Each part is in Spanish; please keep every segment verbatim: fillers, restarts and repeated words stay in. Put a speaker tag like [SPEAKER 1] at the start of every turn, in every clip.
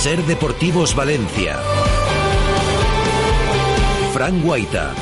[SPEAKER 1] Ser Deportivos Valencia. Fran Guaita.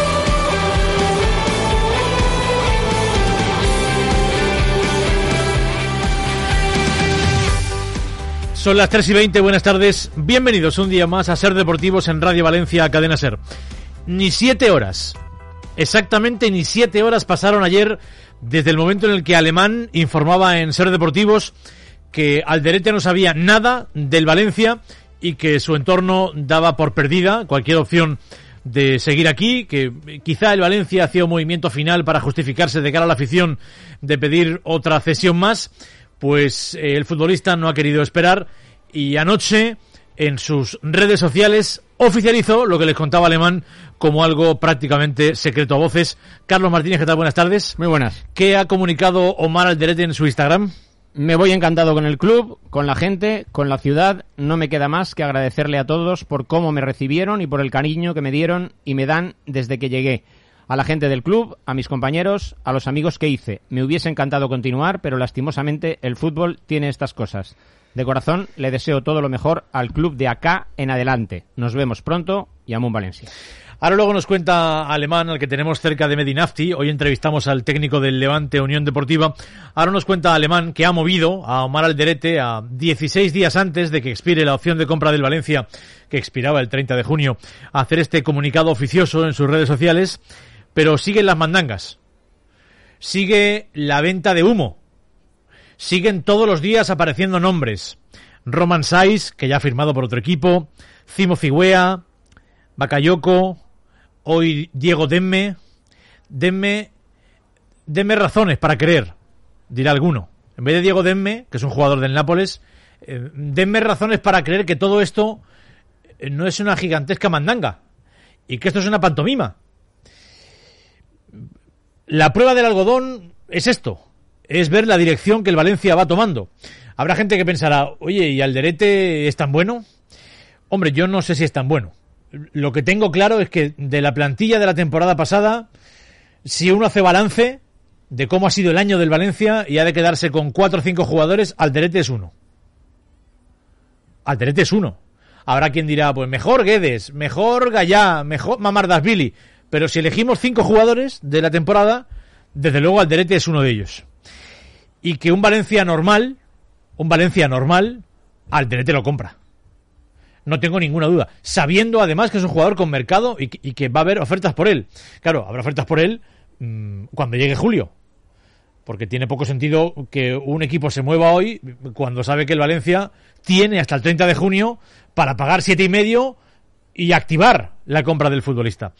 [SPEAKER 2] Son las tres y veinte, buenas tardes, bienvenidos un día más a Ser Deportivos en Radio Valencia, Cadena Ser. Ni siete horas, exactamente ni siete horas pasaron ayer desde el momento en el que Alemán informaba en Ser Deportivos que Alderete no sabía nada del Valencia y que su entorno daba por perdida cualquier opción de seguir aquí, que quizá el Valencia hacía un movimiento final para justificarse de cara a la afición de pedir otra cesión más. Pues eh, el futbolista no ha querido esperar y anoche en sus redes sociales oficializó lo que les contaba Alemán como algo prácticamente secreto a voces. Carlos Martínez, ¿qué tal? Buenas tardes.
[SPEAKER 3] Muy buenas.
[SPEAKER 2] ¿Qué ha comunicado Omar Alderete en su Instagram?
[SPEAKER 3] Me voy encantado con el club, con la gente, con la ciudad. No me queda más que agradecerle a todos por cómo me recibieron y por el cariño que me dieron y me dan desde que llegué. A la gente del club, a mis compañeros, a los amigos que hice. Me hubiese encantado continuar, pero lastimosamente el fútbol tiene estas cosas. De corazón, le deseo todo lo mejor al club de acá en adelante. Nos vemos pronto y Amun Valencia.
[SPEAKER 2] Ahora luego nos cuenta Alemán, al que tenemos cerca de Medinafti. Hoy entrevistamos al técnico del Levante Unión Deportiva. Ahora nos cuenta Alemán que ha movido a Omar Alderete a dieciséis días antes de que expire la opción de compra del Valencia, que expiraba el treinta de junio, a hacer este comunicado oficioso en sus redes sociales. Pero siguen las mandangas, sigue la venta de humo, siguen todos los días apareciendo nombres. Roman Saiz, que ya ha firmado por otro equipo, Cimo Cigüea, Bakayoko, hoy Diego Demme. Denme, denme razones para creer, dirá alguno. En vez de Diego Demme, que es un jugador del Nápoles, eh, denme razones para creer que todo esto no es una gigantesca mandanga y que esto es una pantomima. La prueba del algodón es esto, es ver la dirección que el Valencia va tomando. Habrá gente que pensará, oye, ¿y Alderete es tan bueno? Hombre, yo no sé si es tan bueno. Lo que tengo claro es que de la plantilla de la temporada pasada, si uno hace balance de cómo ha sido el año del Valencia y ha de quedarse con cuatro o cinco jugadores, Alderete es uno. Alderete es uno. Habrá quien dirá, pues mejor Guedes, mejor Gallá, mejor Mamardashvili. Pero si elegimos cinco jugadores de la temporada, desde luego Alderete es uno de ellos. Y que un Valencia normal, un Valencia normal, Alderete lo compra. No tengo ninguna duda. Sabiendo además que es un jugador con mercado y que, y que va a haber ofertas por él. Claro, habrá ofertas por él mmm, cuando llegue julio. Porque tiene poco sentido que un equipo se mueva hoy cuando sabe que el Valencia tiene hasta el treinta de junio para pagar siete y medio y activar la compra del futbolista.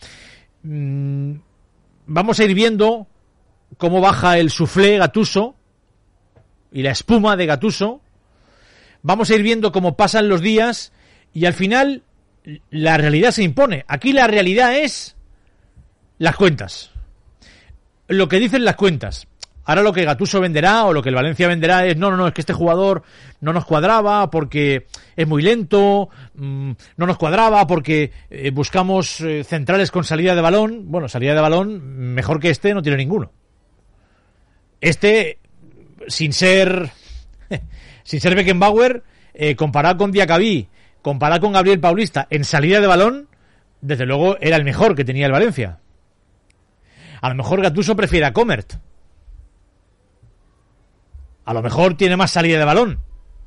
[SPEAKER 2] Vamos a ir viendo cómo baja el soufflé Gattuso y la espuma de Gattuso. Vamos a ir viendo cómo pasan los días y al final la realidad se impone. Aquí la realidad es las cuentas, lo que dicen las cuentas. Ahora lo que Gattuso venderá o lo que el Valencia venderá es no, no, no, es que este jugador no nos cuadraba porque es muy lento, mmm, no nos cuadraba porque eh, buscamos eh, centrales con salida de balón. Bueno, salida de balón mejor que este no tiene ninguno. Este, sin ser sin ser Beckenbauer, eh, comparado con Diacabí, comparado con Gabriel Paulista en salida de balón, desde luego era el mejor que tenía el Valencia. A lo mejor Gattuso prefiere a Comert. A lo mejor tiene más salida de balón.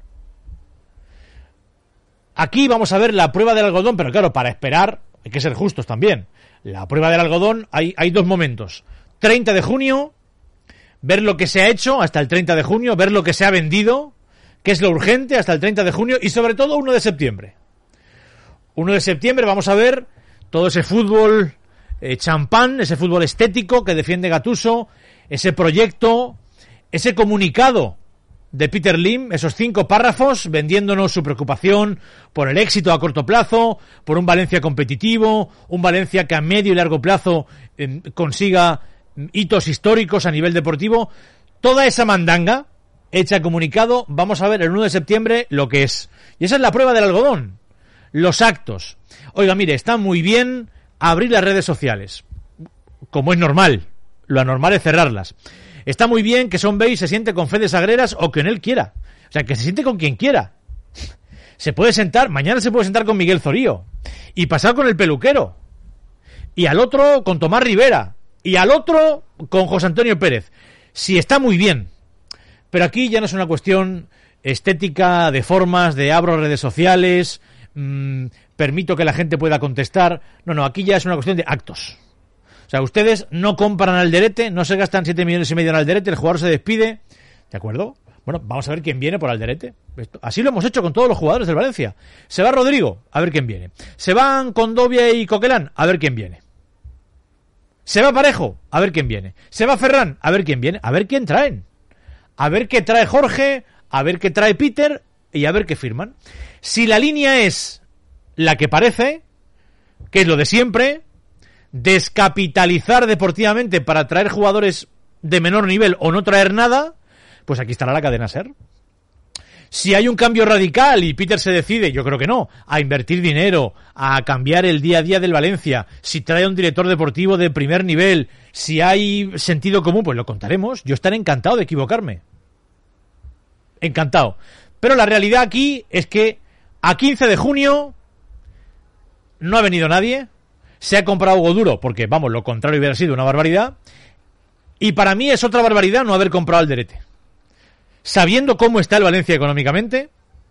[SPEAKER 2] Aquí vamos a ver la prueba del algodón, pero claro, para esperar hay que ser justos también. La prueba del algodón, hay, hay dos momentos. treinta de junio, ver lo que se ha hecho hasta el treinta de junio, ver lo que se ha vendido, que es lo urgente hasta el treinta de junio, y sobre todo uno de septiembre. uno de septiembre vamos a ver todo ese fútbol eh, champán, ese fútbol estético que defiende Gattuso, ese proyecto, ese comunicado de Peter Lim, esos cinco párrafos vendiéndonos su preocupación por el éxito a corto plazo, por un Valencia competitivo, un Valencia que a medio y largo plazo eh, consiga hitos históricos a nivel deportivo. Toda esa mandanga hecha comunicado, vamos a ver el uno de septiembre lo que es. Y esa es la prueba del algodón. Los actos. Oiga, mire, está muy bien abrir las redes sociales, como es normal. Lo anormal es cerrarlas. Está muy bien que Son Bey se siente con Fede Sagreras o quien él quiera. O sea, que se siente con quien quiera. se puede sentar, mañana se puede sentar con Miguel Zorío y pasar con el peluquero, y al otro con Tomás Rivera, y al otro con José Antonio Pérez. Sí, está muy bien, pero aquí ya no es una cuestión estética, de formas, de abro redes sociales, mmm, permito que la gente pueda contestar. No, no, aquí ya es una cuestión de actos. O sea, ustedes no compran Alderete, no se gastan siete millones y medio en Alderete, el jugador se despide, ¿de acuerdo? Bueno, vamos a ver quién viene por Alderete. Esto, así lo hemos hecho con todos los jugadores del Valencia. Se va Rodrigo, a ver quién viene. Se van Condovia y Coquelán, a ver quién viene. Se va Parejo, a ver quién viene. Se va Ferran, a ver quién viene. A ver quién traen. A ver qué trae Jorge, a ver qué trae Peter y a ver qué firman. Si la línea es la que parece, que es lo de siempre, descapitalizar deportivamente para traer jugadores de menor nivel o no traer nada, pues aquí estará la cadena SER. Si hay un cambio radical y Peter se decide, yo creo que no, a invertir dinero, a cambiar el día a día del Valencia, si trae un director deportivo de primer nivel, si hay sentido común, pues lo contaremos. Yo estaré encantado de equivocarme. Encantado. Pero la realidad aquí es que a quince de junio no ha venido nadie, se ha comprado Hugo Duro, porque, vamos, lo contrario hubiera sido una barbaridad, y para mí es otra barbaridad no haber comprado Alderete. Sabiendo cómo está el Valencia económicamente,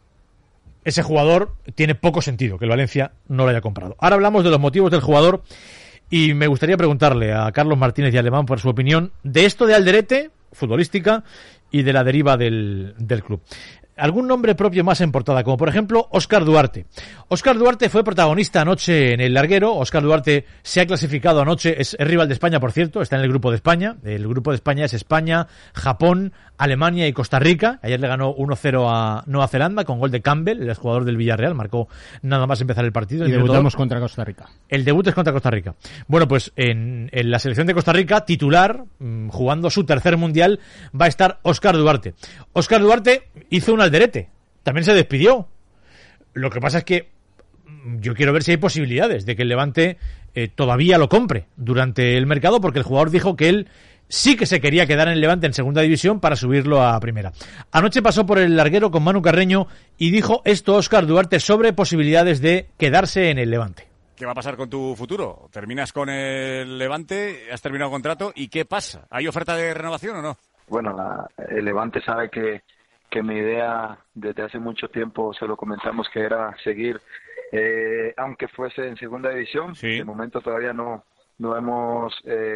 [SPEAKER 2] ese jugador tiene poco sentido que el Valencia no lo haya comprado. Ahora hablamos de los motivos del jugador y me gustaría preguntarle a Carlos Martínez y Alemán por su opinión de esto de Alderete, futbolística, y de la deriva del, del club. Algún nombre propio más en portada, como por ejemplo Óscar Duarte. Óscar Duarte fue protagonista anoche en el larguero. Óscar Duarte se ha clasificado anoche, es, es rival de España, por cierto, está en el grupo de España. El grupo de España es España, Japón, Alemania y Costa Rica. Ayer le ganó uno cero a Nueva Zelanda con gol de Campbell, el jugador del Villarreal, marcó nada más empezar el partido.
[SPEAKER 3] Y debutamos contra Costa Rica.
[SPEAKER 2] El debut es contra Costa Rica. Bueno, pues en, en la selección de Costa Rica, titular, mmm, jugando su tercer mundial, va a estar Óscar Duarte. Óscar Duarte hizo un Alderete, también se despidió. Lo que pasa es que yo quiero ver si hay posibilidades de que el Levante eh, todavía lo compre durante el mercado, porque el jugador dijo que él sí que se quería quedar en el Levante en segunda división para subirlo a primera. Anoche pasó por el larguero con Manu Carreño y dijo esto Óscar Duarte sobre posibilidades de quedarse en el Levante.
[SPEAKER 4] ¿Qué va a pasar con tu futuro? ¿Terminas con el Levante? ¿Has terminado contrato? ¿Y qué pasa? ¿Hay oferta de renovación o no?
[SPEAKER 5] Bueno, la, el Levante sabe que, que mi idea desde hace mucho tiempo, se lo comentamos, que era seguir, eh, aunque fuese en segunda división. Sí. De momento todavía no no hemos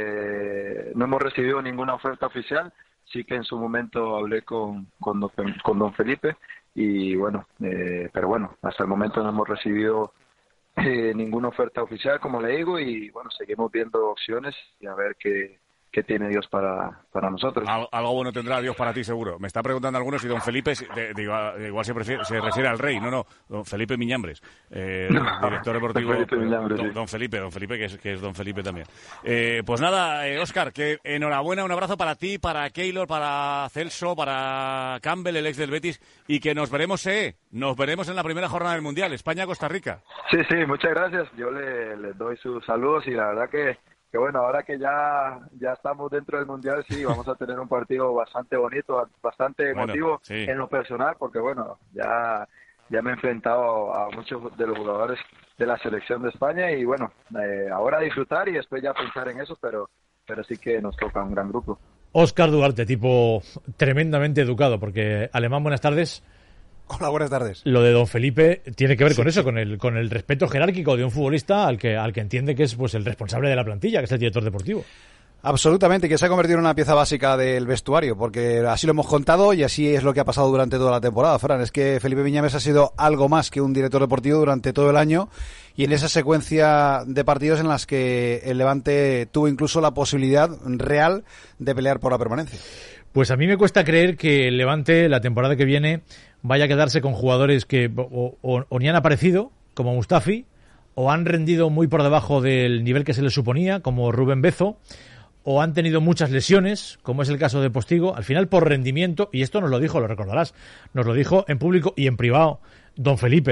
[SPEAKER 5] eh, no hemos recibido ninguna oferta oficial. Sí que en su momento hablé con con don, con don Felipe y bueno, eh, pero bueno, hasta el momento no hemos recibido eh, ninguna oferta oficial, como le digo, y bueno, seguimos viendo opciones y a ver qué que tiene Dios para, para nosotros.
[SPEAKER 4] Algo, algo bueno tendrá Dios para ti, seguro. Me está preguntando algunos si don Felipe, de, de, de, igual se, prefiere, se refiere al rey. No, no, don Felipe Miñambres, eh, no, director deportivo. Don Felipe, Miñambres, don, sí. don Felipe, don Felipe, que es, que es don Felipe también. Eh, pues nada, eh, Óscar, que enhorabuena, un abrazo para ti, para Keylor, para Celso, para Campbell, el ex del Betis, y que nos veremos, eh, nos veremos en la primera jornada del Mundial, España-Costa Rica.
[SPEAKER 5] Sí, sí, muchas gracias. Yo le, les doy sus saludos y la verdad que que bueno, ahora que ya ya estamos dentro del Mundial, sí, vamos a tener un partido bastante bonito, bastante emotivo, bueno, sí, en lo personal, porque bueno, ya ya me he enfrentado a muchos de los jugadores de la selección de España y bueno, eh, ahora disfrutar y después ya pensar en eso, pero pero sí que nos toca un gran grupo.
[SPEAKER 2] Óscar Duarte, tipo tremendamente educado, porque Alemán, buenas tardes.
[SPEAKER 6] Hola, buenas tardes.
[SPEAKER 2] Lo de don Felipe tiene que ver sí, con eso, sí. con el con el respeto jerárquico de un futbolista al que al que entiende que es pues el responsable de la plantilla, que es el director deportivo.
[SPEAKER 6] Absolutamente, que se ha convertido en una pieza básica del vestuario, porque así lo hemos contado y así es lo que ha pasado durante toda la temporada, Fran. Es que Felipe Miñambres ha sido algo más que un director deportivo durante todo el año y en esa secuencia de partidos en las que el Levante tuvo incluso la posibilidad real de pelear por la permanencia.
[SPEAKER 2] Pues a mí me cuesta creer que el Levante la temporada que viene vaya a quedarse con jugadores que o, o, o ni han aparecido, como Mustafi, o han rendido muy por debajo del nivel que se les suponía, como Rubén Bezo, o han tenido muchas lesiones, como es el caso de Postigo, al final por rendimiento, y esto nos lo dijo, lo recordarás, nos lo dijo en público y en privado don Felipe,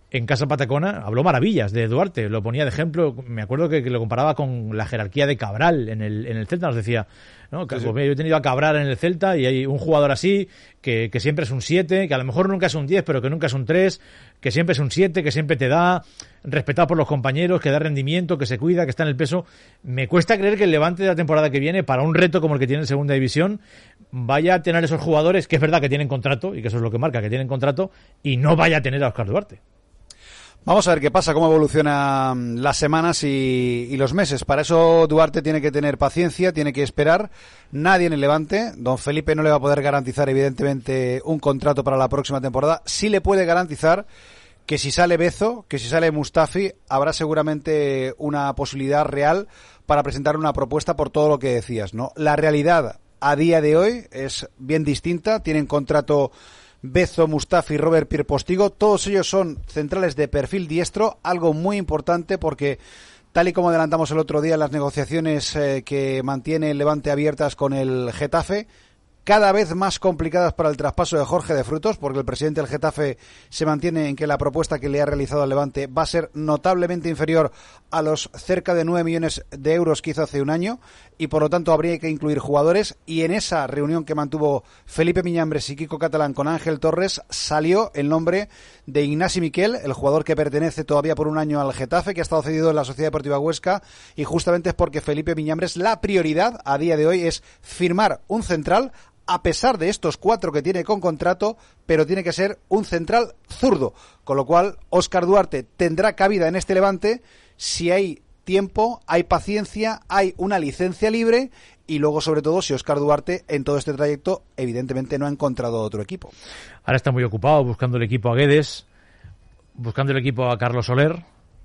[SPEAKER 2] en Casa Patacona habló maravillas de Duarte, lo ponía de ejemplo, me acuerdo que, que lo comparaba con la jerarquía de Cabral en el, en el Celta, nos decía, ¿no? Sí, sí. Yo he tenido a Cabral en el Celta y hay un jugador así que, que siempre es un siete, que a lo mejor nunca es un diez, pero que nunca es un tres, que siempre es un siete, que siempre te da, respetado por los compañeros, que da rendimiento, que se cuida, que está en el peso. Me cuesta creer que el Levante de la temporada que viene, para un reto como el que tiene en Segunda División, vaya a tener esos jugadores, que es verdad que tienen contrato, y que eso es lo que marca, que tienen contrato, y no vaya a tener a Óscar Duarte.
[SPEAKER 6] Vamos a ver qué pasa, cómo evolucionan las semanas y, y los meses. Para eso Duarte tiene que tener paciencia, tiene que esperar. Nadie en el Levante, don Felipe no le va a poder garantizar evidentemente un contrato para la próxima temporada. Sí le puede garantizar que si sale Bezo, que si sale Mustafi, habrá seguramente una posibilidad real para presentar una propuesta por todo lo que decías, ¿no? La realidad a día de hoy es bien distinta, tienen contrato Bezo, Mustafi, Robert Pierre Postigo, todos ellos son centrales de perfil diestro, algo muy importante porque tal y como adelantamos el otro día en las negociaciones eh, que mantiene el Levante abiertas con el Getafe, cada vez más complicadas para el traspaso de Jorge de Frutos, porque el presidente del Getafe se mantiene en que la propuesta que le ha realizado al Levante va a ser notablemente inferior a los cerca de nueve millones de euros que hizo hace un año, y por lo tanto habría que incluir jugadores, y en esa reunión que mantuvo Felipe Miñambres y Kiko Catalán con Ángel Torres salió el nombre de Ignasi Miquel, el jugador que pertenece todavía por un año al Getafe, que ha estado cedido en la Sociedad Deportiva Huesca, y justamente es porque Felipe Miñambres, la prioridad a día de hoy es firmar un central, a pesar de estos cuatro que tiene con contrato, pero tiene que ser un central zurdo, con lo cual Óscar Duarte tendrá cabida en este Levante si hay tiempo, hay paciencia, hay una licencia libre, y luego sobre todo si Óscar Duarte en todo este trayecto evidentemente no ha encontrado otro equipo.
[SPEAKER 2] Ahora está muy ocupado buscando el equipo a Guedes, buscando el equipo a Carlos Soler,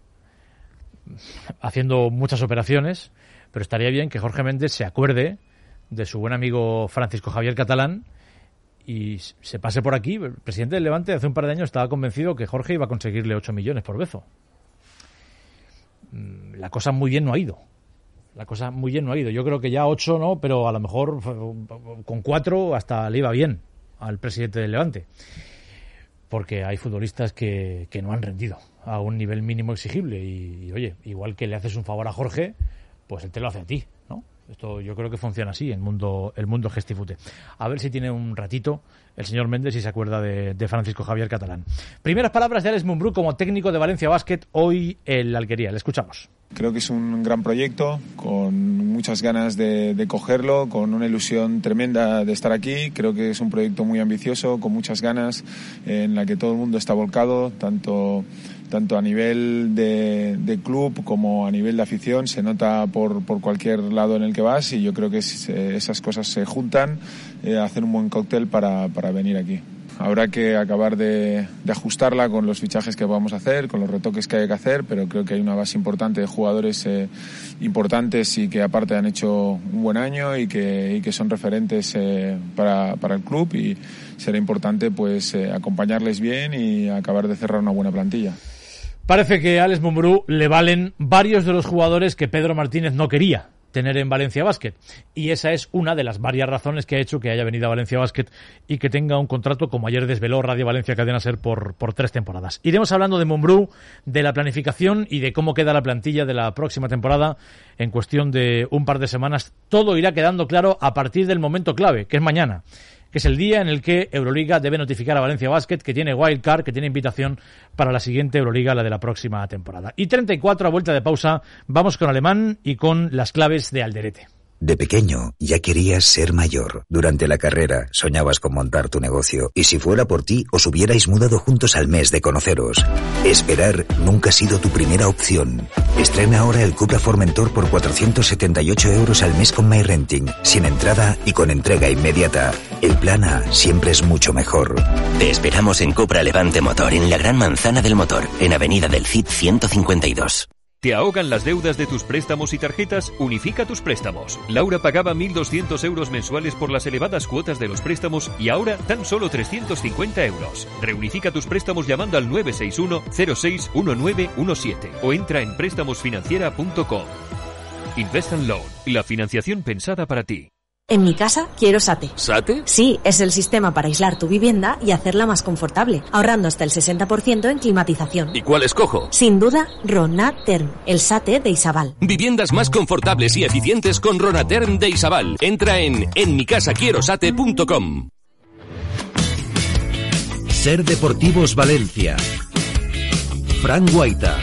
[SPEAKER 2] haciendo muchas operaciones, pero estaría bien que Jorge Méndez se acuerde de su buen amigo Francisco Javier Catalán y se pase por aquí. El presidente del Levante hace un par de años estaba convencido que Jorge iba a conseguirle ocho millones por Bezo. La cosa muy bien no ha ido. La cosa muy bien no ha ido. Yo creo que ya ocho no, pero a lo mejor con cuatro hasta le iba bien al presidente del Levante. Porque hay futbolistas que, que no han rendido a un nivel mínimo exigible. Y, y oye, igual que le haces un favor a Jorge, pues él te lo hace a ti, ¿no? Esto yo creo que funciona así, el mundo el mundo gestifute. A ver si tiene un ratito el señor Méndez y se acuerda de, de Francisco Javier Catalán. Primeras palabras de Alex Mumbrú como técnico de Valencia Basket hoy en la Alquería. Le escuchamos.
[SPEAKER 7] Creo que es un gran proyecto, con muchas ganas de, de cogerlo, con una ilusión tremenda de estar aquí. Creo que es un proyecto muy ambicioso, con muchas ganas, en la que todo el mundo está volcado, tanto... tanto a nivel de, de club como a nivel de afición, se nota por, por cualquier lado en el que vas, y yo creo que es, eh, esas cosas se juntan, eh, hacen un buen cóctel para, para venir aquí. Habrá que acabar de, de ajustarla con los fichajes que vamos a hacer, con los retoques que hay que hacer, pero creo que hay una base importante de jugadores eh, importantes y que aparte han hecho un buen año y que, y que son referentes eh, para, para el club, y será importante pues eh, acompañarles bien y acabar de cerrar una buena plantilla.
[SPEAKER 2] Parece que a Alex Mumbrú le valen varios de los jugadores que Pedro Martínez no quería tener en Valencia Basket, y esa es una de las varias razones que ha hecho que haya venido a Valencia Basket y que tenga un contrato, como ayer desveló Radio Valencia Cadena Ser, por, por tres temporadas. Iremos hablando de Mumbrú, de la planificación y de cómo queda la plantilla de la próxima temporada en cuestión de un par de semanas. Todo irá quedando claro a partir del momento clave, que es mañana, que es el día en el que Euroliga debe notificar a Valencia Basket que tiene wildcard, que tiene invitación para la siguiente Euroliga, la de la próxima temporada. Y treinta y cuatro, a vuelta de pausa, vamos con Alemán y con las claves de Alderete.
[SPEAKER 8] De pequeño ya querías ser mayor. Durante la carrera soñabas con montar tu negocio, y si fuera por ti os hubierais mudado juntos al mes de conoceros. Esperar nunca ha sido tu primera opción. Estrena ahora el Cupra Formentor por cuatrocientos setenta y ocho euros al mes con MyRenting, sin entrada y con entrega inmediata. El plan A siempre es mucho mejor.
[SPEAKER 9] Te esperamos en Cupra Levante Motor, en la Gran Manzana del Motor, en Avenida del Cid ciento cincuenta y dos.
[SPEAKER 10] ¿Te ahogan las deudas de tus préstamos y tarjetas? Unifica tus préstamos. Laura pagaba mil doscientos euros mensuales por las elevadas cuotas de los préstamos y ahora tan solo trescientos cincuenta euros. Reunifica tus préstamos llamando al nueve seis uno cero seis uno nueve uno siete o entra en préstamos financiera punto com. Invest and Loan, la financiación pensada para ti.
[SPEAKER 11] En mi casa quiero SATE.
[SPEAKER 12] ¿SATE?
[SPEAKER 11] Sí, es el sistema para aislar tu vivienda y hacerla más confortable, ahorrando hasta el sesenta por ciento en climatización.
[SPEAKER 12] ¿Y cuál escojo?
[SPEAKER 11] Sin duda, Ronaterm, el SATE de Isabal.
[SPEAKER 12] Viviendas más confortables y eficientes con Ronaterm de Isabal. Entra en en mi casa quiero sate punto com.
[SPEAKER 1] Ser Deportivos Valencia. Fran Guaita.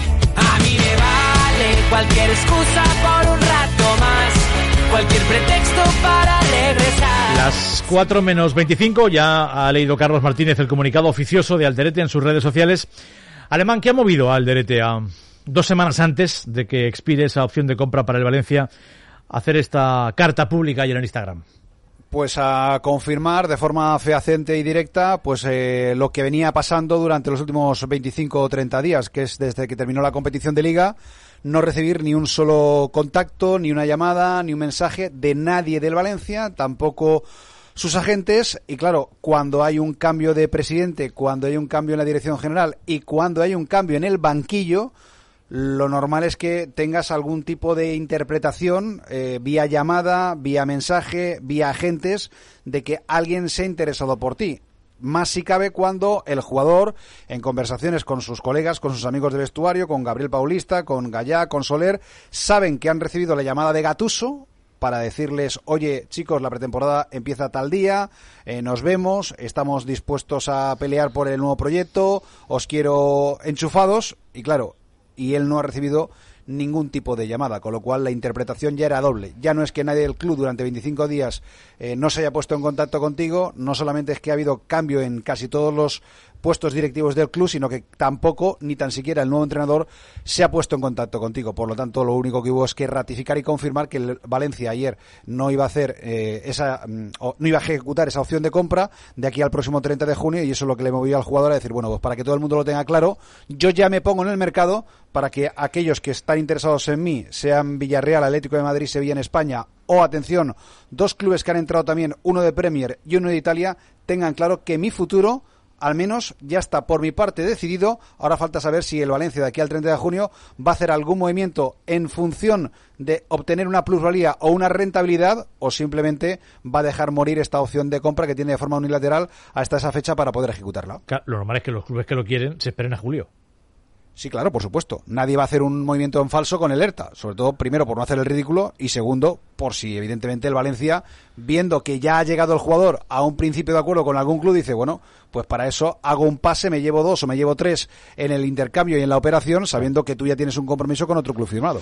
[SPEAKER 13] A mí me vale cualquier excusa por un rato más, cualquier pretexto para regresar.
[SPEAKER 2] Las cuatro menos veinticinco, ya ha leído Carlos Martínez el comunicado oficioso de Alderete en sus redes sociales. Alemán, ¿qué ha movido a Alderete a dos semanas antes de que expire esa opción de compra para el Valencia a hacer esta carta pública ayer en Instagram?
[SPEAKER 6] Pues a confirmar de forma fehaciente y directa pues eh, lo que venía pasando durante los últimos veinticinco o treinta días, que es desde que terminó la competición de Liga, no recibir ni un solo contacto, ni una llamada, ni un mensaje de nadie del Valencia, tampoco sus agentes. Y claro, cuando hay un cambio de presidente, cuando hay un cambio en la dirección general y cuando hay un cambio en el banquillo, lo normal es que tengas algún tipo de interpretación eh, vía llamada, vía mensaje, vía agentes, de que alguien se ha interesado por ti. Más si cabe cuando el jugador, en conversaciones con sus colegas, con sus amigos de vestuario, con Gabriel Paulista, con Gallá, con Soler, saben que han recibido la llamada de Gattuso para decirles: oye, chicos, la pretemporada empieza tal día, eh, nos vemos, estamos dispuestos a pelear por el nuevo proyecto, os quiero enchufados. Y claro, y él no ha recibido ningún tipo de llamada, con lo cual la interpretación ya era doble. Ya no es que nadie del club durante veinticinco días eh, no se haya puesto en contacto contigo, no solamente es que ha habido cambio en casi todos los puestos directivos del club, sino que tampoco, ni tan siquiera el nuevo entrenador se ha puesto en contacto contigo. Por lo tanto, lo único que hubo es que ratificar y confirmar que el Valencia ayer no iba a hacer eh, esa, o no iba a ejecutar esa opción de compra de aquí al próximo treinta de junio, y eso es lo que le movió al jugador a decir: bueno, pues para que todo el mundo lo tenga claro, yo ya me pongo en el mercado para que aquellos que están interesados en mí, sean Villarreal, Atlético de Madrid, Sevilla en España, o, atención, dos clubes que han entrado también, uno de Premier y uno de Italia, tengan claro que mi futuro, al menos, ya está por mi parte decidido. Ahora falta saber si el Valencia de aquí al treinta de junio va a hacer algún movimiento en función de obtener una plusvalía o una rentabilidad, o simplemente va a dejar morir esta opción de compra que tiene de forma unilateral hasta esa fecha para poder ejecutarla.
[SPEAKER 2] Claro, lo normal es que los clubes que lo quieren se esperen a julio.
[SPEAKER 6] Sí, claro, por supuesto. Nadie va a hacer un movimiento en falso con el ERTA, sobre todo, primero, por no hacer el ridículo, y segundo, por si evidentemente el Valencia, viendo que ya ha llegado el jugador a un principio de acuerdo con algún club, dice: bueno, pues para eso hago un pase, me llevo dos o me llevo tres en el intercambio y en la operación, sabiendo que tú ya tienes un compromiso con otro club firmado.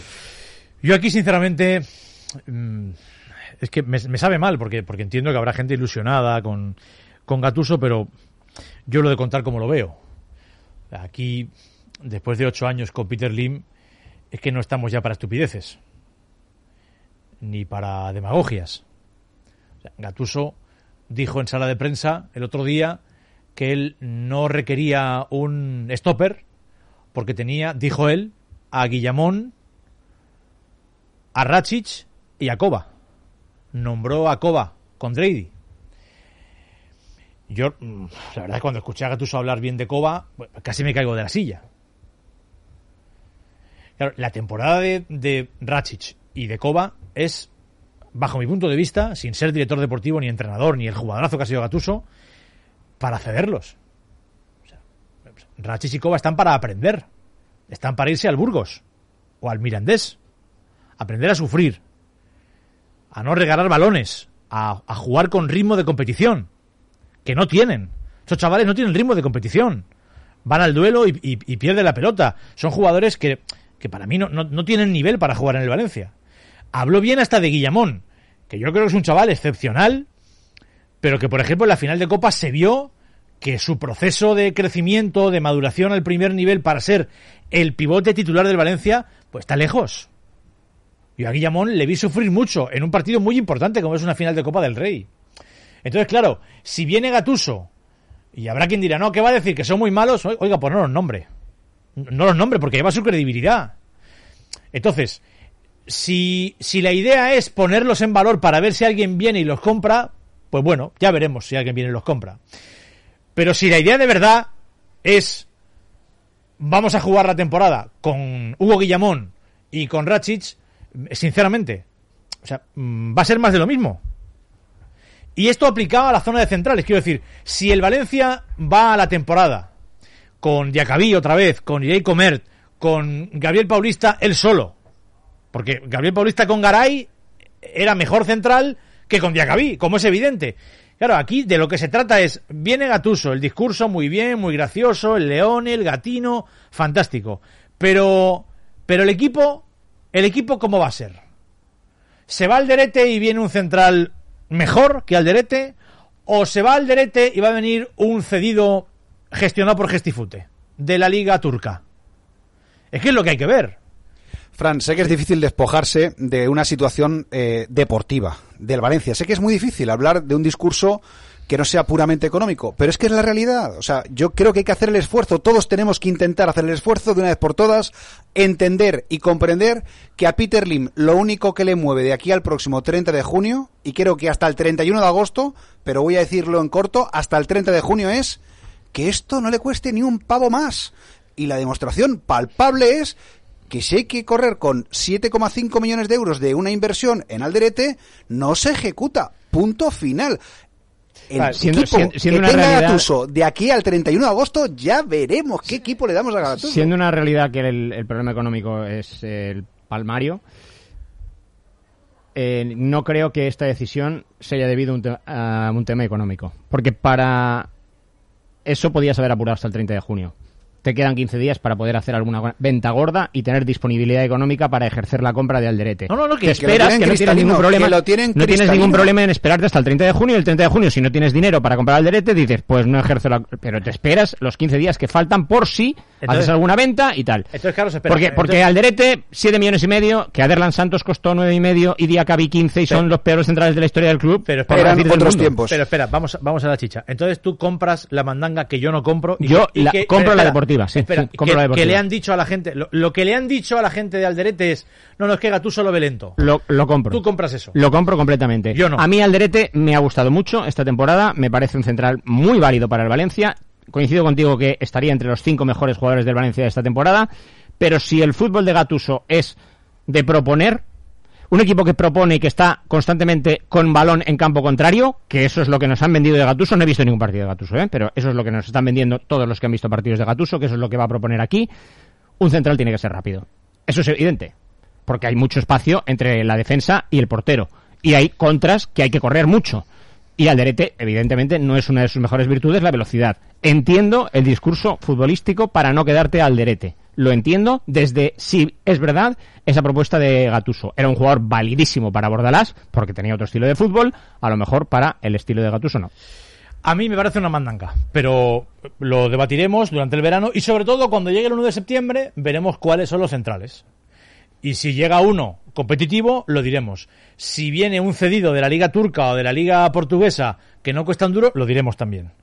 [SPEAKER 2] Yo aquí, sinceramente, mmm, es que me, me sabe mal, porque porque entiendo que habrá gente ilusionada con, con Gattuso, pero yo lo de contar como lo veo. Aquí, después de ocho años con Peter Lim, es que no estamos ya para estupideces, ni para demagogias. O sea, Gattuso dijo en sala de prensa el otro día que él no requería un stopper porque tenía, dijo él, a Guillamón, a Račić y a Koba. Nombró a Koba con Dreydi. Yo, la verdad, cuando escuché a Gattuso hablar bien de Koba, casi me caigo de la silla. Claro, la temporada de, de Račić y de Koba es, bajo mi punto de vista, sin ser director deportivo, ni entrenador, ni el jugadorazo que ha sido Gattuso, para cederlos. O sea, Račić y Koba están para aprender. Están para irse al Burgos o al Mirandés. Aprender a sufrir. A no regalar balones. A, a jugar con ritmo de competición. Que no tienen. Esos chavales no tienen ritmo de competición. Van al duelo y, y, y pierden la pelota. Son jugadores que... que para mí no, no, no tienen nivel para jugar en el Valencia. Habló bien hasta de Guillamón, que yo creo que es un chaval excepcional, pero que, por ejemplo, en la final de Copa se vio que su proceso de crecimiento, de maduración al primer nivel para ser el pivote titular del Valencia, pues está lejos. Yo a Guillamón le vi sufrir mucho en un partido muy importante como es una final de Copa del Rey. Entonces, claro, si viene Gattuso, y habrá quien dirá: no, ¿qué va a decir? ¿Que son muy malos? Oiga, pues no los nombre. No los nombre, porque lleva su credibilidad. Entonces, si, si la idea es ponerlos en valor para ver si alguien viene y los compra, pues bueno, ya veremos si alguien viene y los compra. Pero si la idea de verdad es: vamos a jugar la temporada con Hugo Guillamón y con Račić, sinceramente, o sea, va a ser más de lo mismo. Y esto aplicaba a la zona de centrales. Quiero decir, si el Valencia va a la temporada con Diacabí otra vez, con Irey Comert, con Gabriel Paulista, él solo. Porque Gabriel Paulista con Garay era mejor central que con Diacabí, como es evidente. Claro, aquí de lo que se trata es, viene Gattuso, el discurso muy bien, muy gracioso, el león, el gatino, fantástico. Pero, pero el equipo, el equipo ¿cómo va a ser? ¿Se va Alderete y viene un central mejor que Alderete? ¿O se va Alderete y va a venir un cedido gestionado por Gestifute de la Liga Turca? Es que es lo que hay que ver.
[SPEAKER 6] Fran, sé que es difícil despojarse de una situación eh, deportiva del Valencia. Sé que es muy difícil hablar de un discurso que no sea puramente económico, pero es que es la realidad. O sea, yo creo que hay que hacer el esfuerzo, todos tenemos que intentar hacer el esfuerzo de una vez por todas, entender y comprender que a Peter Lim lo único que le mueve de aquí al próximo treinta de junio, y creo que hasta el treinta y uno de agosto, pero voy a decirlo en corto, hasta el treinta de junio es que esto no le cueste ni un pavo más. Y la demostración palpable es que si hay que correr con siete coma cinco millones de euros de una inversión en Alderete, no se ejecuta. Punto final. El
[SPEAKER 3] vale, siendo,
[SPEAKER 6] equipo
[SPEAKER 3] siendo, siendo
[SPEAKER 6] que tenga
[SPEAKER 3] realidad,
[SPEAKER 6] Gattuso de aquí al treinta y uno de agosto, ya veremos qué equipo le damos a Gattuso.
[SPEAKER 3] Siendo una realidad que el, el problema económico es el palmario, eh, no creo que esta decisión se haya debido un te- a un tema económico. Porque para eso podías haber apurado hasta el treinta de junio. Te quedan quince días para poder hacer alguna venta gorda y tener disponibilidad económica para ejercer la compra de Alderete.
[SPEAKER 2] No, no, no, que,
[SPEAKER 3] te esperas, que, que no tienes ningún problema.
[SPEAKER 6] Que lo tienen
[SPEAKER 3] no tienes ningún problema en esperarte hasta el treinta de junio. Y el treinta de junio, si no tienes dinero para comprar Alderete, dices, pues no ejerzo la... Pero te esperas los quince días que faltan por si entonces, haces alguna venta y tal.
[SPEAKER 2] Entonces, claro, se espera.
[SPEAKER 3] Porque, porque
[SPEAKER 2] entonces...
[SPEAKER 3] Alderete, siete millones y medio, que Aderlan Santos costó nueve y medio y Diacabí quince y
[SPEAKER 2] pero,
[SPEAKER 3] son los peores centrales de la historia del club.
[SPEAKER 2] Pero espera,
[SPEAKER 6] eran otros tiempos.
[SPEAKER 2] Pero espera, vamos, vamos a la chicha. Entonces tú compras la mandanga que yo no compro. Y
[SPEAKER 3] yo
[SPEAKER 2] que, y
[SPEAKER 3] la,
[SPEAKER 2] que,
[SPEAKER 3] compro
[SPEAKER 2] espera,
[SPEAKER 3] la deportiva, sí.
[SPEAKER 2] Espera,
[SPEAKER 3] sí
[SPEAKER 2] que,
[SPEAKER 3] compro la deportiva.
[SPEAKER 2] que le han dicho a la gente, lo, lo que le han dicho a la gente de Alderete es, no, no, es que Gattuso lo ve lento.
[SPEAKER 3] Lo, lo compro.
[SPEAKER 2] Tú compras eso.
[SPEAKER 3] Lo compro completamente.
[SPEAKER 2] Yo no.
[SPEAKER 3] A mí Alderete me ha gustado mucho esta temporada, me parece un central muy válido para el Valencia. Coincido contigo que estaría entre los cinco mejores jugadores del Valencia de esta temporada, pero si el fútbol de Gattuso es de proponer, un equipo que propone y que está constantemente con balón en campo contrario, que eso es lo que nos han vendido de Gattuso, no he visto ningún partido de Gattuso, ¿eh? Pero eso es lo que nos están vendiendo todos los que han visto partidos de Gattuso, que eso es lo que va a proponer aquí, un central tiene que ser rápido. Eso es evidente, porque hay mucho espacio entre la defensa y el portero, y hay contras que hay que correr mucho. Y Alderete, evidentemente, no es una de sus mejores virtudes la velocidad. Entiendo el discurso futbolístico para no quedarte a Alderete. Lo entiendo desde, si es verdad, esa propuesta de Gattuso. Era un jugador validísimo para Bordalás, porque tenía otro estilo de fútbol, a lo mejor para el estilo de Gattuso no.
[SPEAKER 2] A mí me parece una mandanga, pero lo debatiremos durante el verano y sobre todo cuando llegue el uno de septiembre veremos cuáles son los centrales. Y si llega uno competitivo, lo diremos. Si viene un cedido de la Liga Turca o de la Liga Portuguesa que no cuesta un duro, lo diremos también.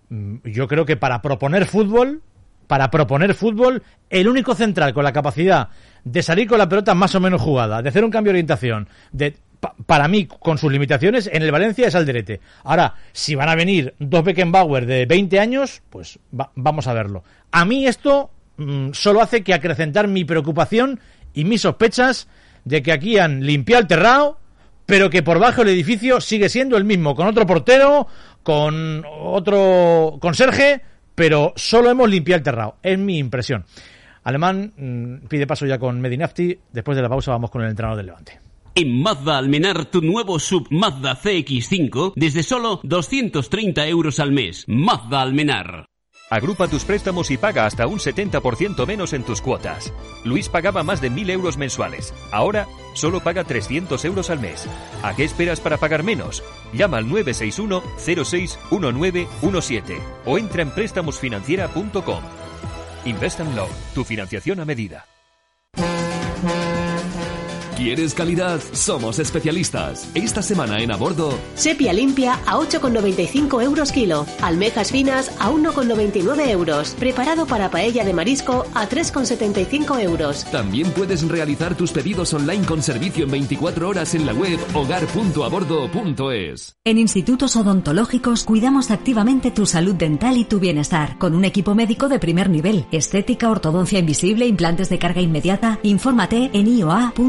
[SPEAKER 2] Yo creo que para proponer fútbol, para proponer fútbol, el único central con la capacidad de salir con la pelota más o menos jugada, de hacer un cambio de orientación, de, pa, para mí, con sus limitaciones, en el Valencia es Alderete. Ahora, si van a venir dos Beckenbauer de veinte años, pues va, vamos a verlo. A mí esto mmm, solo hace que acrecentar mi preocupación y mis sospechas de que aquí han limpiado el terrao, pero que por bajo el edificio sigue siendo el mismo, con otro portero, con otro conserje, pero solo hemos limpiado el terrao. Es mi impresión. Alemán mmm, pide paso ya con Medinafti. Después de la pausa vamos con el entrenador del Levante.
[SPEAKER 14] En Mazda Almenar, tu nuevo sub Mazda C X cinco desde solo doscientos treinta euros al mes. Mazda Almenar.
[SPEAKER 10] Agrupa tus préstamos y paga hasta un setenta por ciento menos en tus cuotas. Luis pagaba más de mil euros mensuales. Ahora solo paga trescientos euros al mes. ¿A qué esperas para pagar menos? Llama al nueve seis uno cero seis uno nueve uno siete o entra en préstamos financiera punto com. Invest and Loan, tu financiación a medida.
[SPEAKER 12] ¿Quieres calidad? Somos especialistas. Esta semana en A Bordo...
[SPEAKER 15] Sepia limpia a ocho con noventa y cinco euros kilo. Almejas finas a uno con noventa y nueve euros. Preparado para paella de marisco a tres con setenta y cinco euros.
[SPEAKER 12] También puedes realizar tus pedidos online con servicio en veinticuatro horas en la web hogar punto a bordo punto es.
[SPEAKER 16] En Institutos Odontológicos cuidamos activamente tu salud dental y tu bienestar. Con un equipo médico de primer nivel. Estética, ortodoncia invisible, implantes de carga inmediata. Infórmate en i o a punto es.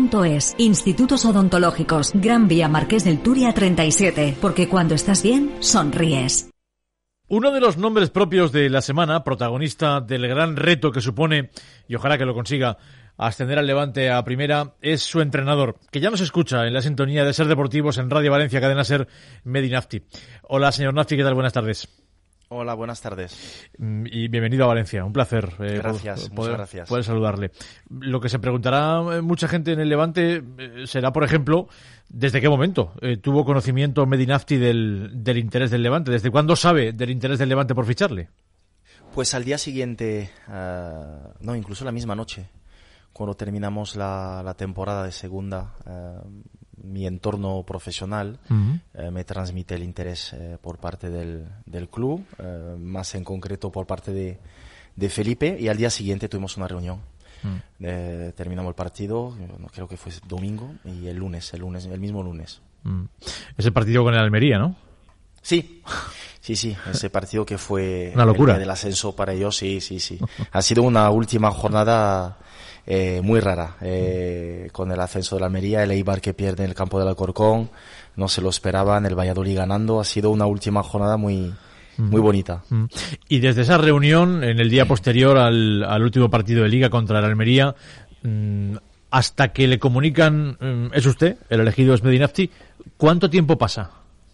[SPEAKER 16] ríes. Institutos Odontológicos, Gran Vía Marqués del Turia treinta y siete, porque cuando estás bien, sonríes.
[SPEAKER 2] Uno de los nombres propios de la semana, protagonista del gran reto que supone, y ojalá que lo consiga, ascender al Levante a primera, es su entrenador, que ya nos escucha en la sintonía de Ser Deportivos en Radio Valencia, Cadena Ser, Medi Nafti. Hola, señor Nafti, ¿qué tal? Buenas tardes.
[SPEAKER 17] Hola, buenas tardes.
[SPEAKER 2] Y bienvenido a Valencia, un placer.
[SPEAKER 17] Eh, gracias,
[SPEAKER 2] poder,
[SPEAKER 17] muchas gracias.
[SPEAKER 2] Poder saludarle. Lo que se preguntará mucha gente en el Levante eh, será, por ejemplo, ¿desde qué momento eh, tuvo conocimiento Medi Nafti del, del interés del Levante? ¿Desde cuándo sabe del interés del Levante por ficharle?
[SPEAKER 17] Pues al día siguiente, uh, no, incluso la misma noche, cuando terminamos la, la temporada de segunda, uh, mi entorno profesional uh-huh. eh, me transmite el interés eh, por parte del, del club, eh, más en concreto por parte de, de Felipe, y al día siguiente tuvimos una reunión. Uh-huh. Eh, terminamos el partido, creo que fue domingo, y el lunes, el lunes, el mismo lunes.
[SPEAKER 2] Uh-huh. Ese partido con el Almería, ¿no?
[SPEAKER 17] Sí, sí, sí, ese partido que fue
[SPEAKER 2] una locura.
[SPEAKER 17] El del ascenso para ellos, sí, sí, sí. Ha sido una última jornada Eh, muy rara, eh, con el ascenso de la Almería, el Eibar que pierde en el campo del Alcorcón, no se lo esperaban, el Valladolid ganando, ha sido una última jornada muy muy bonita.
[SPEAKER 2] Mm. Y desde esa reunión, en el día posterior al, al último partido de Liga contra el Almería, mmm, hasta que le comunican, mmm, es usted, el elegido es Medi Nafti, ¿cuánto tiempo pasa?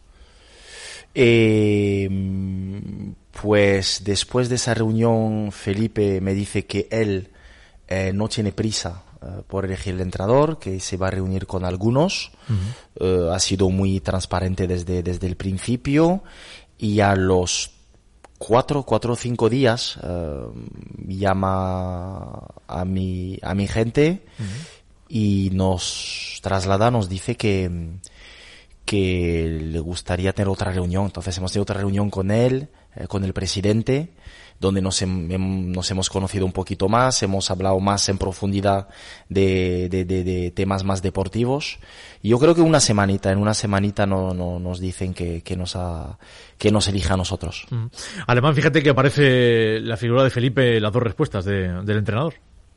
[SPEAKER 17] Eh, pues después de esa reunión, Felipe me dice que él Eh, no tiene prisa uh, por elegir el entrenador, que se va a reunir con algunos. Uh-huh. Uh, ha sido muy transparente desde, desde el principio, y a los cuatro, cuatro o cinco días uh, llama a mi, a mi gente uh-huh. y nos traslada, nos dice que, que le gustaría tener otra reunión. Entonces hemos tenido otra reunión con él, eh, con el presidente, donde nos, hem, nos hemos conocido un poquito más, hemos hablado más en profundidad de, de, de, de temas más deportivos. Y yo creo que una semanita, en una semanita no, no, nos dicen que, que, nos ha, que nos elija a nosotros.
[SPEAKER 2] Mm. Alemán, fíjate que aparece la figura de Felipe, las dos respuestas de, del entrenador.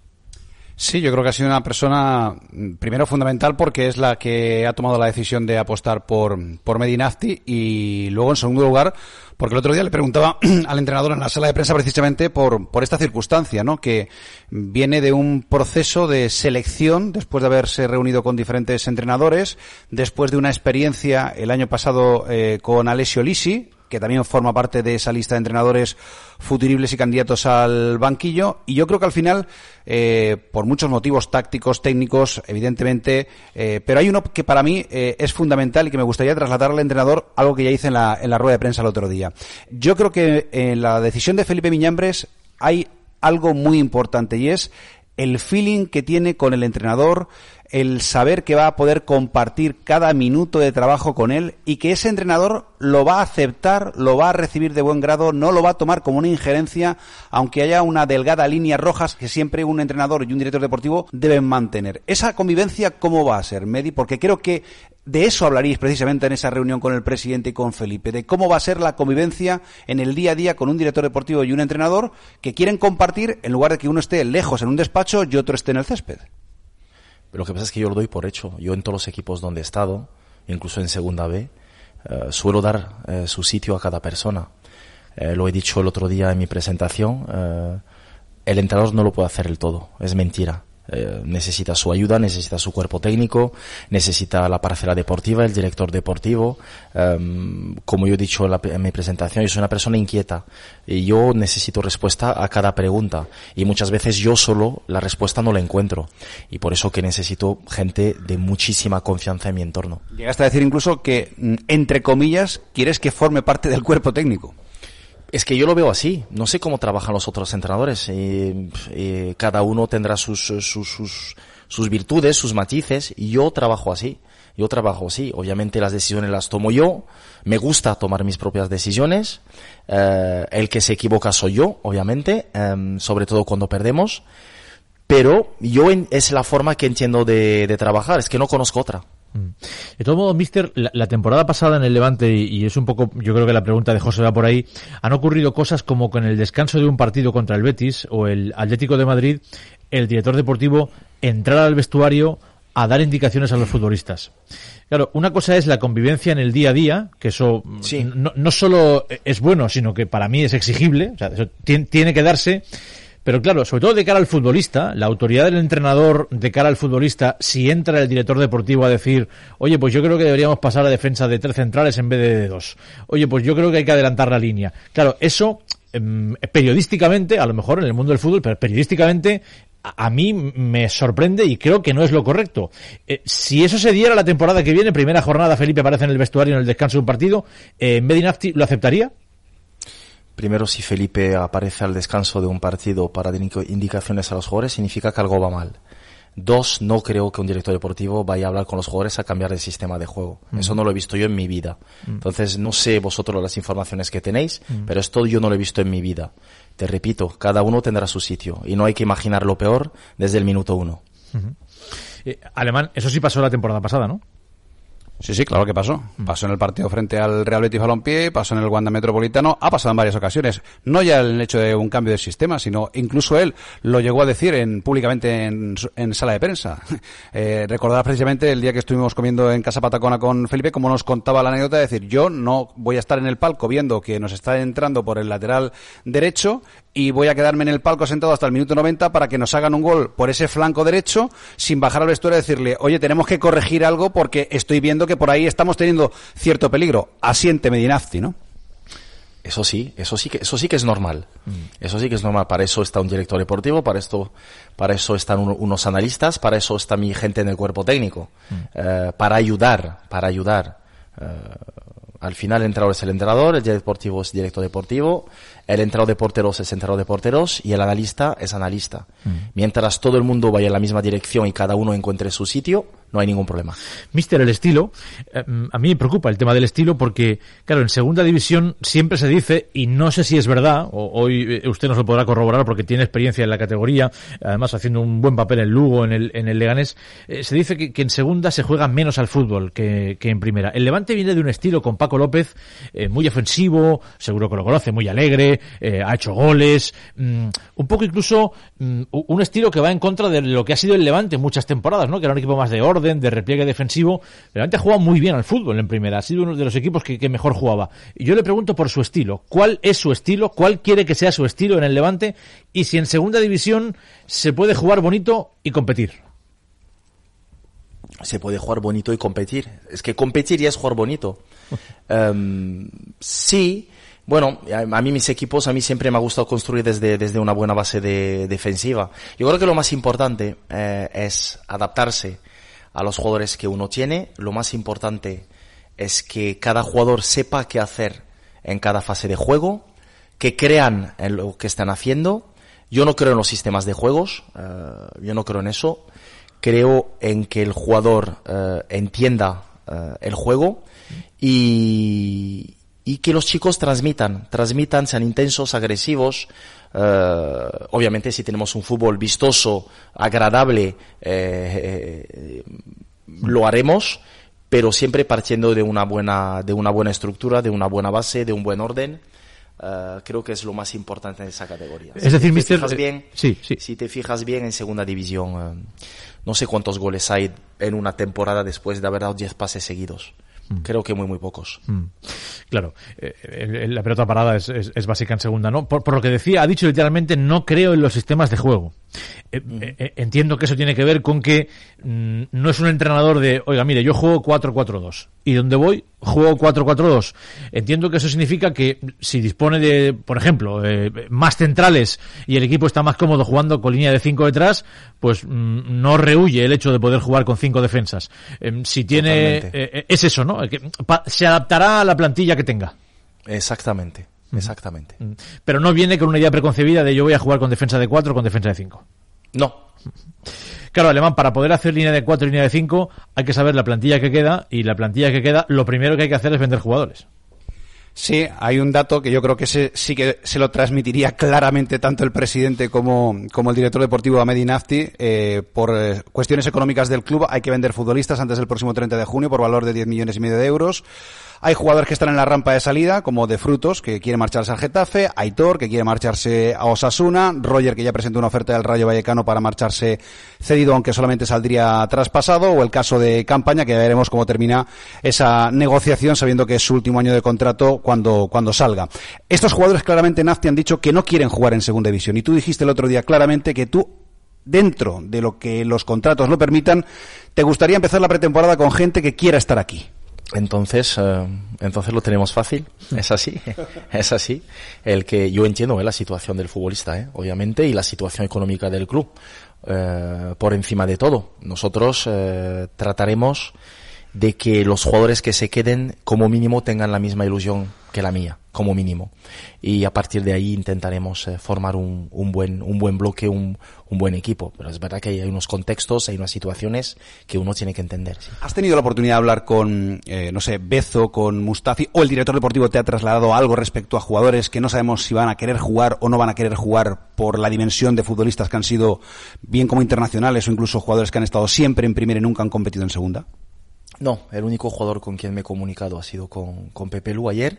[SPEAKER 6] Sí, yo creo que ha sido una persona, primero, fundamental porque es la que ha tomado la decisión de apostar por, por Medi Nafti, y luego, en segundo lugar, porque el otro día le preguntaba al entrenador en la sala de prensa precisamente por, por esta circunstancia, ¿no? Que viene de un proceso de selección después de haberse reunido con diferentes entrenadores, después de una experiencia el año pasado eh, con Alessio Lisi, que también forma parte de esa lista de entrenadores futuribles y candidatos al banquillo, y yo creo que al final, eh, por muchos motivos tácticos, técnicos, evidentemente, eh, pero hay uno que para mí eh, es fundamental y que me gustaría trasladar al entrenador, algo que ya hice en la, en la rueda de prensa el otro día. Yo creo que en la decisión de Felipe Miñambres hay algo muy importante, y es el feeling que tiene con el entrenador, el saber que va a poder compartir cada minuto de trabajo con él, y que ese entrenador lo va a aceptar, lo va a recibir de buen grado, no lo va a tomar como una injerencia, aunque haya una delgada línea roja que siempre un entrenador y un director deportivo deben mantener. Esa convivencia, ¿cómo va a ser, Medi? Porque creo que de eso hablaríais precisamente en esa reunión con el presidente y con Felipe, de cómo va a ser la convivencia en el día a día con un director deportivo y un entrenador que quieren compartir, en lugar de que uno esté lejos en un despacho y otro esté en el césped.
[SPEAKER 17] Pero lo que pasa es que yo lo doy por hecho. Yo en todos los equipos donde he estado, incluso en Segunda B, eh, suelo dar eh, su sitio a cada persona. Eh, lo he dicho el otro día en mi presentación, eh, el entrenador no lo puede hacer el todo, es mentira. Eh, necesita su ayuda, necesita su cuerpo técnico, necesita la parcela deportiva, el director deportivo. Um, como yo he dicho en, la, en mi presentación, yo soy una persona inquieta y yo necesito respuesta a cada pregunta, y muchas veces yo solo la respuesta no la encuentro, y por eso que necesito gente de muchísima confianza en mi entorno.
[SPEAKER 6] Llegaste a decir incluso que, entre comillas, quieres que forme parte del cuerpo técnico.
[SPEAKER 17] Es que yo lo veo así. No sé cómo trabajan los otros entrenadores. Eh, eh, cada uno tendrá sus, sus, sus, sus virtudes, sus matices, y yo trabajo así. Yo trabajo así. Obviamente las decisiones las tomo yo. Me gusta tomar mis propias decisiones. Eh, el que se equivoca soy yo, obviamente, eh, sobre todo cuando perdemos. Pero yo en, es la forma que entiendo de, de trabajar. Es que no conozco otra.
[SPEAKER 2] De todo modo, mister, la, la temporada pasada en el Levante, y, y es un poco, yo creo que la pregunta de José va por ahí, han ocurrido cosas como con el descanso de un partido contra el Betis o el Atlético de Madrid, el director deportivo entrara al vestuario a dar indicaciones a los futbolistas. Claro, una cosa es la convivencia en el día a día, que eso sí. no, no solo es bueno, sino que para mí es exigible, o sea, eso tiene, tiene que darse, pero claro, sobre todo de cara al futbolista, la autoridad del entrenador de cara al futbolista, si entra el director deportivo a decir, oye, pues yo creo que deberíamos pasar a defensa de tres centrales en vez de de dos, oye, pues yo creo que hay que adelantar la línea. Claro, eso eh, periodísticamente, a lo mejor en el mundo del fútbol, pero periodísticamente a mí me sorprende y creo que no es lo correcto. Eh, si eso se diera la temporada que viene, primera jornada, Felipe aparece en el vestuario en el descanso de un partido, eh, Mehdi Nafti, ¿lo aceptaría?
[SPEAKER 17] Primero, si Felipe aparece al descanso de un partido para dar indicaciones a los jugadores, significa que algo va mal. Dos, no creo que un director deportivo vaya a hablar con los jugadores a cambiar el sistema de juego. Mm. Eso no lo he visto yo en mi vida. Mm. Entonces, no sé vosotros las informaciones que tenéis, mm. pero esto yo no lo he visto en mi vida. Te repito, cada uno tendrá su sitio y no hay que imaginar lo peor desde el minuto uno.
[SPEAKER 2] Uh-huh. eh, Alemán, eso sí pasó la temporada pasada, ¿no?
[SPEAKER 6] Sí, sí, claro que pasó. Pasó en el partido frente al Real Betis Balompié, pasó en el Wanda Metropolitano, ha pasado en varias ocasiones. No ya el hecho de un cambio de sistema, sino incluso él lo llegó a decir en públicamente en, en sala de prensa. Eh, recordad precisamente el día que estuvimos comiendo en Casa Patacona con Felipe, como nos contaba la anécdota de decir, yo no voy a estar en el palco viendo que nos está entrando por el lateral derecho y voy a quedarme en el palco sentado hasta el minuto noventa para que nos hagan un gol por ese flanco derecho sin bajar al vestuario y decirle, oye, tenemos que corregir algo porque estoy viendo que por ahí estamos teniendo cierto peligro. Asiente Mehdi Nafti, ¿no?
[SPEAKER 17] Eso sí, eso sí que, eso sí que es normal. Mm. Eso sí que es normal. Para eso está un director deportivo, para esto, para eso están un, unos analistas, para eso está mi gente en el cuerpo técnico. Mm. Eh, para ayudar, para ayudar. Eh, al final el entrenador es el entrenador, el director deportivo es director deportivo, el entrenador de porteros es entrenador de porteros y el analista es analista. Mm. Mientras todo el mundo vaya en la misma dirección y cada uno encuentre su sitio, no hay ningún problema.
[SPEAKER 2] Mister, el estilo, eh, a mí me preocupa el tema del estilo porque, claro, en segunda división siempre se dice, y no sé si es verdad, o, hoy usted nos lo podrá corroborar porque tiene experiencia en la categoría, además haciendo un buen papel en Lugo, en el, en el Leganés, eh, se dice que, que en segunda se juega menos al fútbol que, que en primera. El Levante viene de un estilo con Paco López, eh, muy ofensivo, seguro que lo conoce, muy alegre, eh, ha hecho goles, mmm, un poco incluso mmm, un estilo que va en contra de lo que ha sido el Levante en muchas temporadas, ¿no? Que era un equipo más de orden, de repliegue defensivo. El Levante ha jugado muy bien al fútbol en primera, ha sido uno de los equipos que, que mejor jugaba. Y yo le pregunto por su estilo, ¿cuál es su estilo? ¿Cuál quiere que sea su estilo en el Levante? Y si en segunda división se puede jugar bonito y competir.
[SPEAKER 17] Se puede jugar bonito y competir. Es que competir ya es jugar bonito. um, sí, bueno, a, a mí mis equipos, a mí siempre me ha gustado construir desde, desde una buena base de, defensiva. Yo creo que lo más importante eh, es adaptarse a los jugadores que uno tiene. Lo más importante es que cada jugador sepa qué hacer en cada fase de juego, que crean en lo que están haciendo. Yo no creo en los sistemas de juegos, uh, yo no creo en eso. Creo en que el jugador uh, entienda uh, el juego y, y que los chicos transmitan, transmitan, sean intensos, agresivos. Uh, obviamente si tenemos un fútbol vistoso, agradable, eh, eh, lo haremos, pero siempre partiendo de una buena, de una buena estructura, de una buena base, de un buen orden. Uh, creo que es lo más importante en esa categoría.
[SPEAKER 2] Es si decir, mister,
[SPEAKER 17] bien,
[SPEAKER 2] eh, sí, sí.
[SPEAKER 17] Si te fijas bien en segunda división, uh, no sé cuántos goles hay en una temporada después de haber dado diez pases seguidos. Mm. Creo que muy, muy pocos.
[SPEAKER 2] Mm. Claro, eh, el, la pelota parada es, es, es básica en segunda, ¿no? Por, por lo que decía, ha dicho literalmente, no creo en los sistemas de juego. Eh, mm. eh, entiendo que eso tiene que ver con que mm, no es un entrenador de, oiga, mire, yo juego cuatro cuatro dos y donde voy juego cuatro cuatro dos. Entiendo que eso significa que si dispone de, por ejemplo, eh, más centrales y el equipo está más cómodo jugando con línea de cinco detrás, pues mm, no rehuye el hecho de poder jugar con cinco defensas. Eh, si tiene, eh, es eso, ¿no? Que pa, se adaptará a la plantilla que tenga.
[SPEAKER 17] Exactamente. Exactamente.
[SPEAKER 2] Pero no viene con una idea preconcebida de yo voy a jugar con defensa de cuatro o con defensa de cinco.
[SPEAKER 17] No.
[SPEAKER 2] Claro, Alemán, para poder hacer línea de cuatro y línea de cinco hay que saber la plantilla que queda, y la plantilla que queda, lo primero que hay que hacer es vender jugadores.
[SPEAKER 6] Sí, hay un dato que yo creo que ese sí que se lo transmitiría claramente tanto el presidente como, como el director deportivo a Mehdi Nafti. Eh, por eh, cuestiones económicas del club hay que vender futbolistas antes del próximo treinta de junio por valor de diez millones y medio de euros. Hay jugadores que están en la rampa de salida, como De Frutos, que quiere marcharse al Getafe, Aitor, que quiere marcharse a Osasuna, Roger, que ya presentó una oferta del Rayo Vallecano para marcharse cedido, aunque solamente saldría traspasado, o el caso de Campaña, que veremos cómo termina esa negociación, sabiendo que es su último año de contrato cuando, cuando salga. Estos jugadores claramente, Nafti, han dicho que no quieren jugar en segunda división, y tú dijiste el otro día claramente que tú, dentro de lo que los contratos lo permitan, te gustaría empezar la pretemporada con gente que quiera estar aquí.
[SPEAKER 17] Entonces, eh, entonces lo tenemos fácil, es así, es así. El que yo entiendo es la situación del futbolista, ¿eh? Obviamente, y la situación económica del club, eh, por encima de todo. Nosotros eh, trataremos de que los jugadores que se queden, como mínimo, tengan la misma ilusión que la mía, como mínimo. Y a partir de ahí intentaremos eh, formar un, un buen, un buen bloque, un, un buen equipo. Pero es verdad que hay unos contextos, hay unas situaciones que uno tiene que entender. ¿Sí?
[SPEAKER 6] ¿Has tenido la oportunidad de hablar con, eh, no sé, Bezo, con Mustafi, o el director deportivo te ha trasladado algo respecto a jugadores que no sabemos si van a querer jugar o no van a querer jugar por la dimensión de futbolistas que han sido bien como internacionales, o incluso jugadores que han estado siempre en primera y nunca han competido en segunda?
[SPEAKER 17] No, el único jugador con quien me he comunicado ha sido con, con Pepe Lu ayer,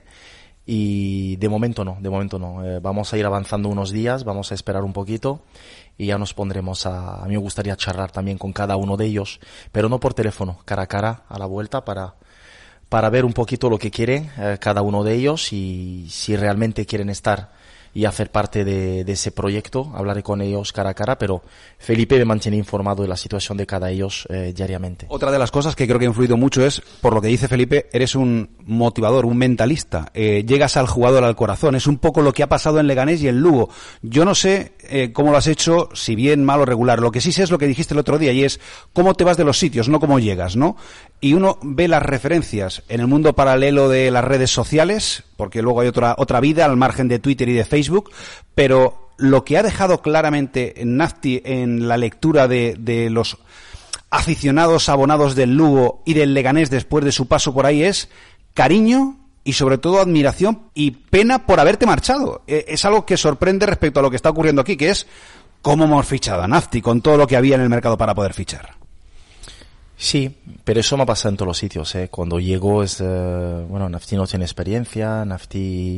[SPEAKER 17] y de momento no, de momento no. Eh, vamos a ir avanzando unos días, vamos a esperar un poquito y ya nos pondremos a... A mí me gustaría charlar también con cada uno de ellos, pero no por teléfono, cara a cara, a la vuelta, para, para ver un poquito lo que quieren eh, cada uno de ellos, y si realmente quieren estar y hacer parte de, de ese proyecto. Hablaré con ellos cara a cara, pero Felipe me mantiene informado de la situación de cada ellos eh, diariamente.
[SPEAKER 6] Otra de las cosas que creo que ha influido mucho es, por lo que dice Felipe, eres un motivador, un mentalista, eh, llegas al jugador al corazón, es un poco lo que ha pasado en Leganés y en Lugo. Yo no sé eh, cómo lo has hecho, si bien, mal o regular, lo que sí sé es lo que dijiste el otro día, y es cómo te vas de los sitios, no cómo llegas, ¿no? Y uno ve las referencias en el mundo paralelo de las redes sociales, porque luego hay otra otra vida al margen de Twitter y de Facebook, pero lo que ha dejado claramente Nafti en la lectura de, de los aficionados abonados del Lugo y del Leganés después de su paso por ahí es cariño y sobre todo admiración y pena por haberte marchado. Es algo que sorprende respecto a lo que está ocurriendo aquí, que es cómo hemos fichado a Nafti con todo lo que había en el mercado para poder fichar.
[SPEAKER 17] Sí, pero eso me ha pasado en todos los sitios, ¿eh? Cuando llego es, eh, bueno, Nafti no tiene experiencia, Nafti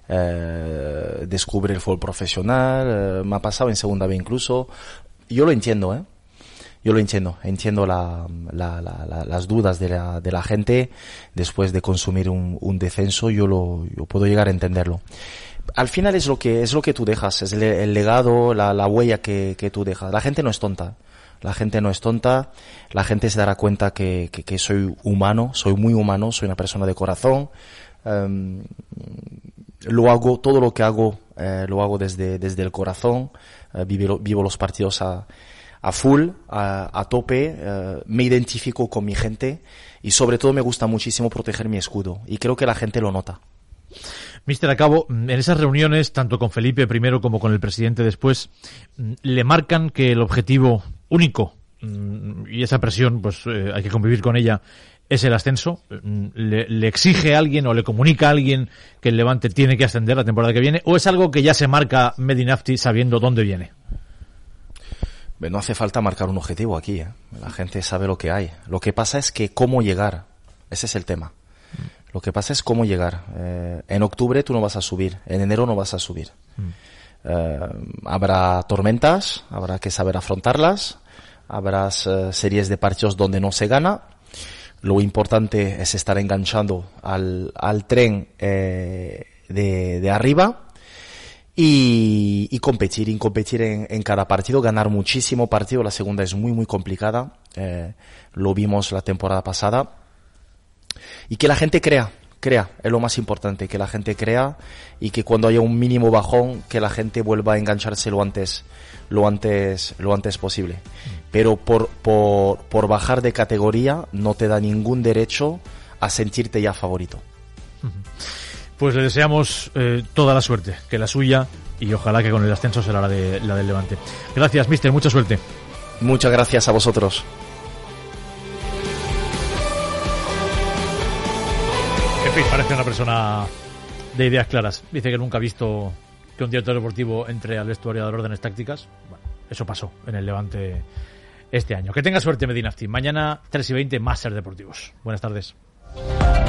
[SPEAKER 17] eh, descubre el fútbol profesional, eh, me ha pasado en segunda B incluso. Yo lo entiendo, ¿eh? Yo lo entiendo, entiendo la, la, la, la, las dudas de la, de la gente después de consumir un, un descenso, yo lo, yo puedo llegar a entenderlo. Al final es lo que, es lo que tú dejas, es el, el legado, la, la huella que, que tú dejas. La gente no es tonta. La gente no es tonta, la gente se dará cuenta que, que, que soy humano, soy muy humano, soy una persona de corazón. Um, lo hago, todo lo que hago, eh, lo hago desde, desde el corazón, uh, vivo, vivo los partidos a, a full, a, a tope, uh, me identifico con mi gente y sobre todo me gusta muchísimo proteger mi escudo y creo que la gente lo nota.
[SPEAKER 2] Mister, a cabo, en esas reuniones, tanto con Felipe primero como con el presidente después, le marcan que el objetivo único, y esa presión, pues eh, hay que convivir con ella, es el ascenso. ¿Le, le exige a alguien o le comunica a alguien que el Levante tiene que ascender la temporada que viene, o es algo que ya se marca Mehdi Nafti sabiendo dónde viene?
[SPEAKER 17] No hace falta marcar un objetivo aquí, ¿eh? La gente sabe lo que hay. Lo que pasa es que cómo llegar, ese es el tema. Lo que pasa es cómo llegar. Eh, en octubre tú no vas a subir, en enero no vas a subir. Mm. Eh, habrá tormentas, habrá que saber afrontarlas, habrá uh, series de partidos donde no se gana. Lo importante es estar enganchando al, al tren eh, de, de arriba y, y competir, y competir en, en cada partido, ganar muchísimo partido. La segunda es muy muy complicada, eh, lo vimos la temporada pasada. Y que la gente crea, crea, es lo más importante, que la gente crea y que cuando haya un mínimo bajón, que la gente vuelva a engancharse lo antes, lo antes, lo antes posible. Pero por, por, por bajar de categoría no te da ningún derecho a sentirte ya favorito.
[SPEAKER 2] Pues le deseamos eh, toda la suerte, que la suya, y ojalá que con el ascenso será la, de, la del Levante. Gracias, mister, mucha suerte.
[SPEAKER 17] Muchas gracias a vosotros.
[SPEAKER 2] En fin, parece una persona de ideas claras. Dice que nunca ha visto que un director deportivo entre al vestuario a dar órdenes tácticas. Bueno, eso pasó en el Levante este año. Que tenga suerte, Mehdi Nafti. Mañana, tres y veinte, más Ser Deportivos. Buenas tardes.